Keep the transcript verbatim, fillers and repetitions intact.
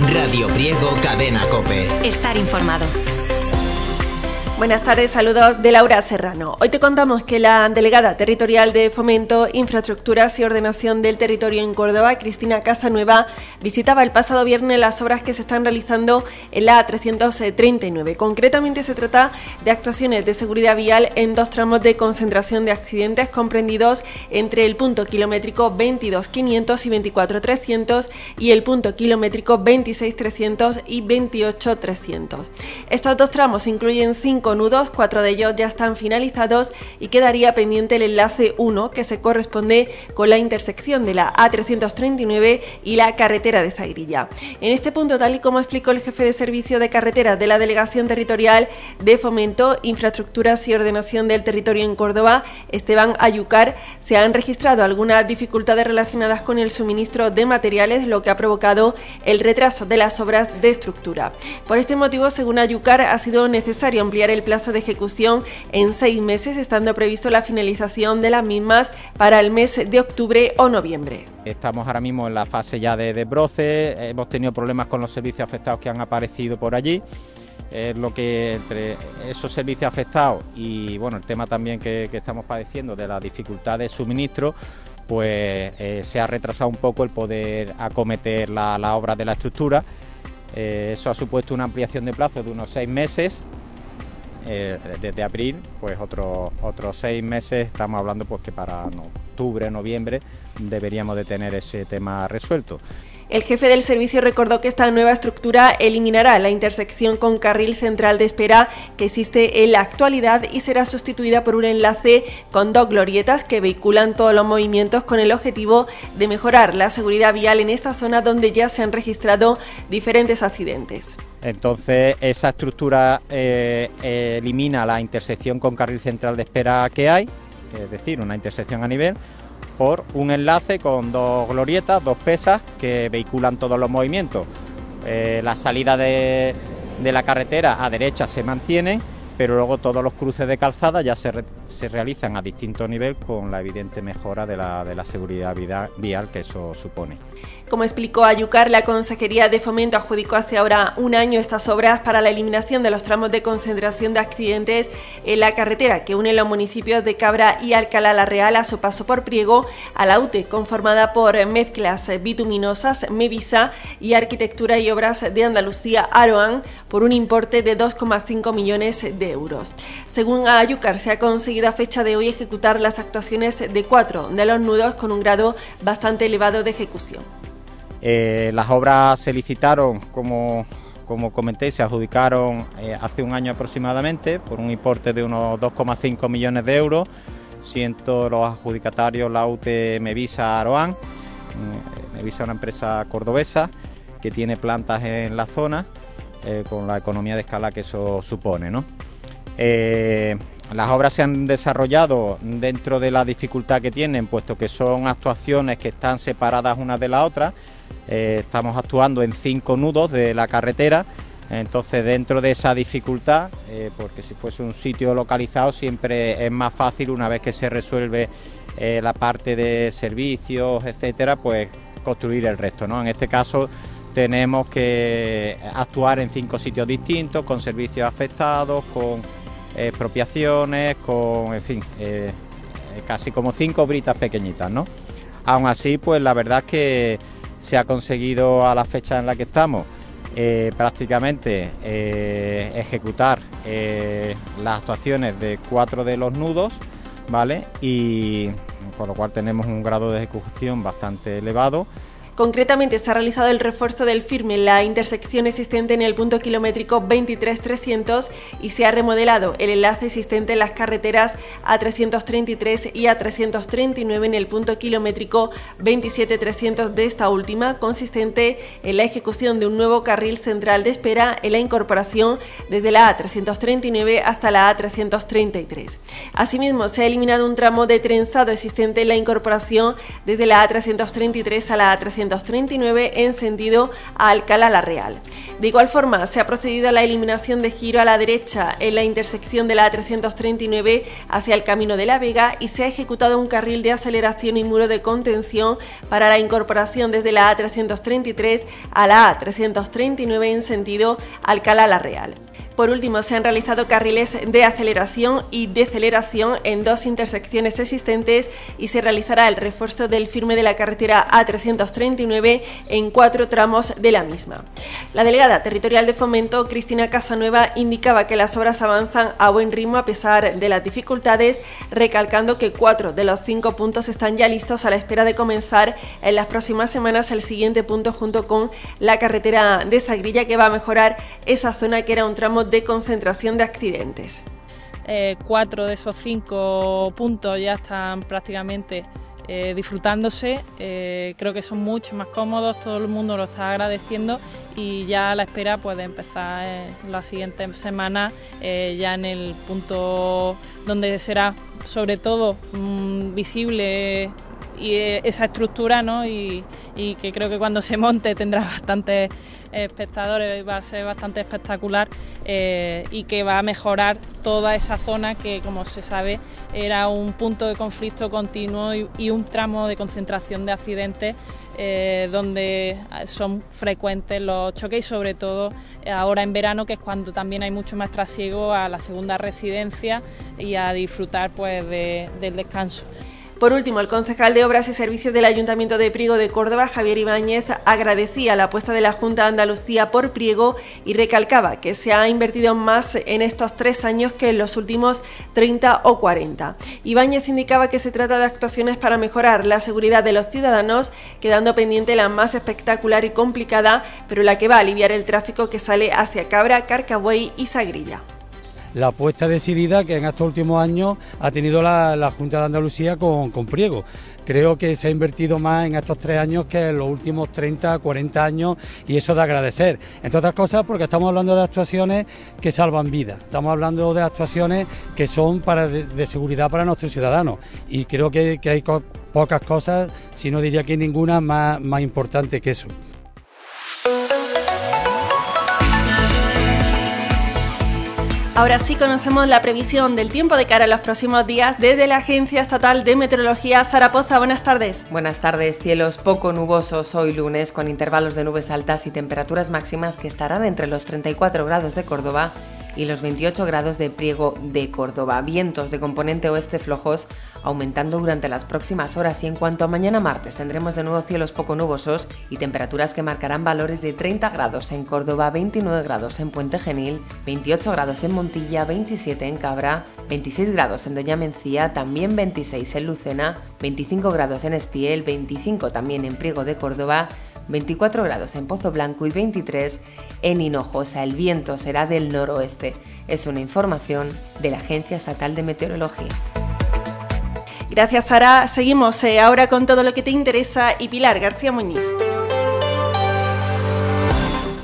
Radio Priego, Cadena COPE. Estar informado. Buenas tardes, saludos de Laura Serrano. Hoy te contamos que la delegada territorial de Fomento, Infraestructuras y Ordenación del Territorio en Córdoba, Cristina Casanueva, visitaba el pasado viernes las obras que se están realizando en la A trescientos treinta y nueve. Concretamente se trata de actuaciones de seguridad vial en dos tramos de concentración de accidentes comprendidos entre el punto kilométrico veintidós quinientos y veinticuatro trescientos y el punto kilométrico veintiséis trescientos y veintiocho trescientos. Estos dos tramos incluyen cinco nudos, cuatro de ellos ya están finalizados y quedaría pendiente el enlace uno, que se corresponde con la intersección de la A trescientos treinta y nueve y la carretera de Zagrilla. En este punto, tal y como explicó el jefe de servicio de carreteras de la Delegación Territorial de Fomento, Infraestructuras y Ordenación del Territorio en Córdoba, Esteban Ayucar, se han registrado algunas dificultades relacionadas con el suministro de materiales, lo que ha provocado el retraso de las obras de estructura. Por este motivo, según Ayucar, ha sido necesario ampliar el el plazo de ejecución en seis meses, estando previsto la finalización de las mismas para el mes de octubre o noviembre. Estamos ahora mismo en la fase ya de desbroce, hemos tenido problemas con los servicios afectados que han aparecido por allí. Es lo que entre esos servicios afectados y bueno, el tema también que, que estamos padeciendo de la dificultad de suministro, pues eh, se ha retrasado un poco el poder acometer la, la obra de la estructura. Eh, eso ha supuesto una ampliación de plazo de unos seis meses. Eh, desde abril, pues otros otros seis meses, estamos hablando pues que para no, octubre, noviembre deberíamos de tener ese tema resuelto. El jefe del servicio recordó que esta nueva estructura eliminará la intersección con carril central de espera que existe en la actualidad y será sustituida por un enlace con dos glorietas que vehiculan todos los movimientos con el objetivo de mejorar la seguridad vial en esta zona donde ya se han registrado diferentes accidentes. Entonces esa estructura eh, elimina la intersección con carril central de espera que hay, es decir, una intersección a nivel, por un enlace con dos glorietas, dos pesas que vehiculan todos los movimientos. Eh, la salida de, de la carretera a derecha se mantiene, pero luego todos los cruces de calzada ya se, re, se realizan a distinto nivel con la evidente mejora de la, de la seguridad vial que eso supone. Como explicó Ayucar, la Consejería de Fomento adjudicó hace ahora un año estas obras para la eliminación de los tramos de concentración de accidentes en la carretera que une los municipios de Cabra y Alcalá la Real a su paso por Priego a la U T E, conformada por Mezclas Bituminosas, Mevisa y Arquitectura y Obras de Andalucía, Aroan, por un importe de dos coma cinco millones de euros. Según Ayucar, se ha conseguido a fecha de hoy ejecutar las actuaciones de cuatro de los nudos con un grado bastante elevado de ejecución. Eh, las obras se licitaron, como, como comenté, se adjudicaron eh, hace un año aproximadamente por un importe de unos dos coma cinco millones de euros, siendo los adjudicatarios la U T E Mevisa Aroan. Mevisa es una empresa cordobesa que tiene plantas en la zona, eh, con la economía de escala que eso supone, ¿no? Eh, las obras se han desarrollado dentro de la dificultad que tienen, puesto que son actuaciones que están separadas unas de la otra. Eh, estamos actuando en cinco nudos de la carretera, entonces dentro de esa dificultad, eh, porque si fuese un sitio localizado siempre es más fácil una vez que se resuelve eh, la parte de servicios, etcétera, pues construir el resto, ¿no? En este caso tenemos que actuar en cinco sitios distintos, con servicios afectados, con expropiaciones, con, en fin, eh, casi como cinco britas pequeñitas, ¿no? Aún así, pues la verdad es que se ha conseguido a la fecha en la que estamos eh, prácticamente eh, ejecutar eh, las actuaciones de cuatro de los nudos, ¿vale? Y por lo cual tenemos un grado de ejecución bastante elevado. Concretamente, se ha realizado el refuerzo del firme en la intersección existente en el punto kilométrico veintitrés trescientos y se ha remodelado el enlace existente en las carreteras A trescientos treinta y tres y A trescientos treinta y nueve en el punto kilométrico veintisiete trescientos de esta última, consistente en la ejecución de un nuevo carril central de espera en la incorporación desde la A trescientos treinta y nueve hasta la A trescientos treinta y tres. Asimismo, se ha eliminado un tramo de trenzado existente en la incorporación desde la A trescientos treinta y tres a la A trescientos trescientos treinta y nueve en sentido a Alcalá la Real. De igual forma, se ha procedido a la eliminación de giro a la derecha en la intersección de la A trescientos treinta y nueve hacia el Camino de la Vega y se ha ejecutado un carril de aceleración y muro de contención para la incorporación desde la A trescientos treinta y tres a la A trescientos treinta y nueve en sentido Alcalá la Real. Por último, se han realizado carriles de aceleración y deceleración en dos intersecciones existentes y se realizará el refuerzo del firme de la carretera A trescientos treinta y nueve en cuatro tramos de la misma. La delegada territorial de Fomento, Cristina Casanueva, indicaba que las obras avanzan a buen ritmo a pesar de las dificultades, recalcando que cuatro de los cinco puntos están ya listos a la espera de comenzar en las próximas semanas el siguiente punto junto con la carretera de Sagrilla, que va a mejorar esa zona que era un tramo de concentración de accidentes. Eh, cuatro de esos cinco puntos ya están prácticamente eh, disfrutándose, eh, creo que son mucho más cómodos, todo el mundo lo está agradeciendo y ya a la espera pues, de empezar en las siguientes semanas eh, ya en el punto donde será sobre todo mmm, visible y eh, esa estructura, ¿no? y, y que creo que cuando se monte tendrá bastantes espectadores, va a ser bastante espectacular eh, y que va a mejorar toda esa zona que, como se sabe, era un punto de conflicto continuo y, y un tramo de concentración de accidentes eh, donde son frecuentes los choques y sobre todo ahora en verano, que es cuando también hay mucho más trasiego a la segunda residencia y a disfrutar pues de, del descanso. Por último, el concejal de Obras y Servicios del Ayuntamiento de Priego de Córdoba, Javier Ibáñez, agradecía la apuesta de la Junta de Andalucía por Priego y recalcaba que se ha invertido más en estos tres años que en los últimos treinta o cuarenta. Ibáñez indicaba que se trata de actuaciones para mejorar la seguridad de los ciudadanos, quedando pendiente la más espectacular y complicada, pero la que va a aliviar el tráfico que sale hacia Cabra, Carcabuey y Zagrilla. La apuesta decidida que en estos últimos años ha tenido la, la Junta de Andalucía con, con Priego. Creo que se ha invertido más en estos tres años que en los últimos treinta, cuarenta años y eso de agradecer. Entre otras cosas porque estamos hablando de actuaciones que salvan vidas, estamos hablando de actuaciones que son para de, de seguridad para nuestros ciudadanos y creo que, que hay co- pocas cosas, si no diría que ninguna, más, más importante que eso. Ahora sí conocemos la previsión del tiempo de cara a los próximos días desde la Agencia Estatal de Meteorología. Sara Poza, buenas tardes. Buenas tardes. Cielos poco nubosos hoy lunes con intervalos de nubes altas y temperaturas máximas que estarán entre los treinta y cuatro grados de Córdoba y los veintiocho grados de Priego de Córdoba. Vientos de componente oeste flojos aumentando durante las próximas horas y en cuanto a mañana martes tendremos de nuevo cielos poco nubosos y temperaturas que marcarán valores de treinta grados en Córdoba, veintinueve grados en Puente Genil, veintiocho grados en Montilla, veintisiete en Cabra, veintiséis grados en Doña Mencía, también veintiséis en Lucena, veinticinco grados en Espiel, veinticinco también en Priego de Córdoba, veinticuatro grados en Pozo Blanco y veintitrés en Hinojosa. El viento será del noroeste. Es una información de la Agencia Estatal de Meteorología. Gracias, Sara. Seguimos eh, ahora con todo lo que te interesa y Pilar García Muñiz.